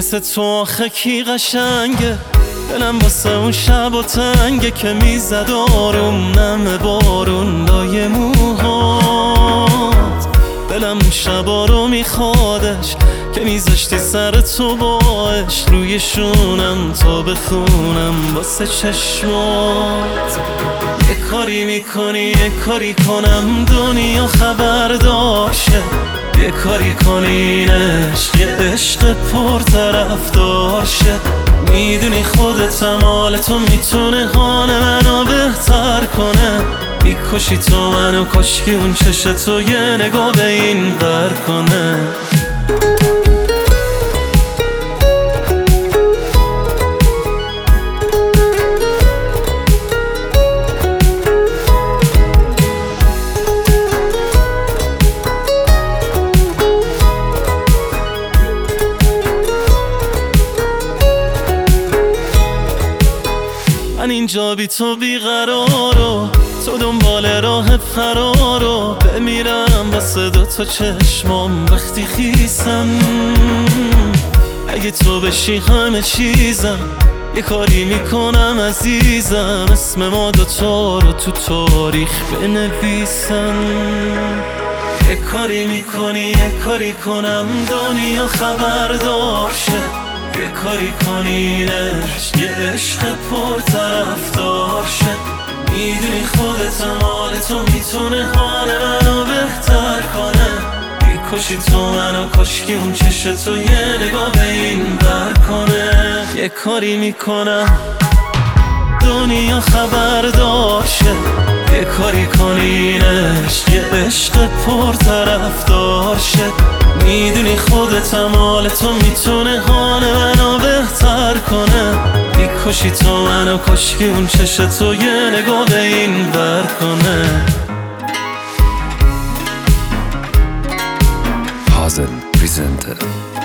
مثل تو آخه کی قشنگه؟ دلم واسه اون شب و تنگه که میزد آروم نم بارون لای موهات. دلم اون شبا رو میخوادش که میذاشتی سر تو باش روی شونم تا بخونم واسه چشمات. یه کاری میکنی یه کاری کنم دنیا خبردارشه، یه کاری کنی این عشق یه عشق پرطرفدار شه. میدونی خودتم حال تو میتونه حال منو بهتر کنه. میکشی تو منو کاشکی اون چشم تو یه نگاه به این ور کنه. من اینجا بی تو بیقرارو، تو دنبال راه فرارو. بمیرم واسه دوتا چشمام وقتی خیسم. اگه تو بشی همه چیزم، یه کاری میکنم عزیزم اسم ما دوتا رو تو تاریخ بنویسم. یه کاری میکنی یه کاری کنم دنیا خبردار شه، یه کاری کنی این عشق یه عشق پرطرفدار شه. میدونی خودتم حال تو میتونه حال منو بهتر کنه. میکشی تو منو کاشکی اون چشم تو یه نگاه به این ور کنه. یه کاری میکنم دنیا خبردار شه، یه کاری کنی این عشق یه عشق پرطرفدار شه. میدونی خودتم حال تو میتونه حال منو بهتر کنه. میکشی تو منو کاشکی اون چشم تو یه نگاه به این ور کنه. Hazen presented